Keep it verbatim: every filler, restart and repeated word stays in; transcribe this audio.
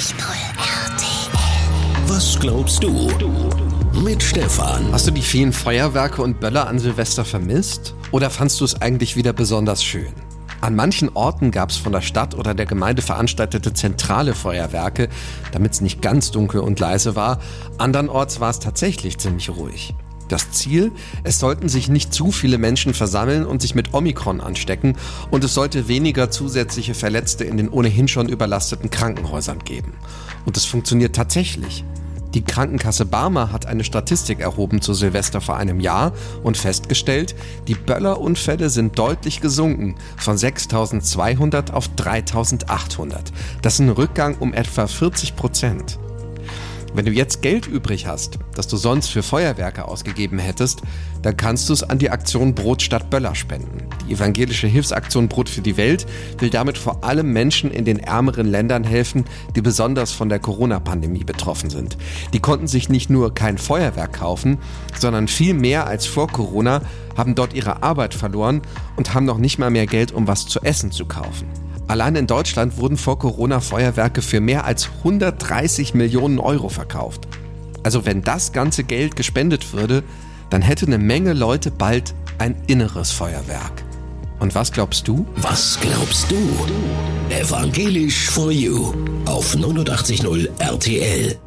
R T L. Was glaubst du? Mit Stefan. Hast du die vielen Feuerwerke und Böller an Silvester vermisst? Oder fandst du es eigentlich wieder besonders schön? An manchen Orten gab es von der Stadt oder der Gemeinde veranstaltete zentrale Feuerwerke, damit es nicht ganz dunkel und leise war. Andernorts war es tatsächlich ziemlich ruhig. Das Ziel? Es sollten sich nicht zu viele Menschen versammeln und sich mit Omikron anstecken und es sollte weniger zusätzliche Verletzte in den ohnehin schon überlasteten Krankenhäusern geben. Und es funktioniert tatsächlich. Die Krankenkasse Barmer hat eine Statistik erhoben zu Silvester vor einem Jahr und festgestellt, die Böllerunfälle sind deutlich gesunken, von sechstausendzweihundert auf dreitausendachthundert. Das ist ein Rückgang um etwa vierzig Prozent. Wenn du jetzt Geld übrig hast, das du sonst für Feuerwerke ausgegeben hättest, dann kannst du es an die Aktion Brot statt Böller spenden. Die evangelische Hilfsaktion Brot für die Welt will damit vor allem Menschen in den ärmeren Ländern helfen, die besonders von der Corona-Pandemie betroffen sind. Die konnten sich nicht nur kein Feuerwerk kaufen, sondern viel mehr als vor Corona, haben dort ihre Arbeit verloren und haben noch nicht mal mehr Geld, um was zu essen zu kaufen. Allein in Deutschland wurden vor Corona Feuerwerke für mehr als hundertdreißig Millionen Euro verkauft. Also wenn das ganze Geld gespendet würde, dann hätte eine Menge Leute bald ein inneres Feuerwerk. Und was glaubst du? Was glaubst du? Evangelisch for You auf neunundachtzig Komma null R T L.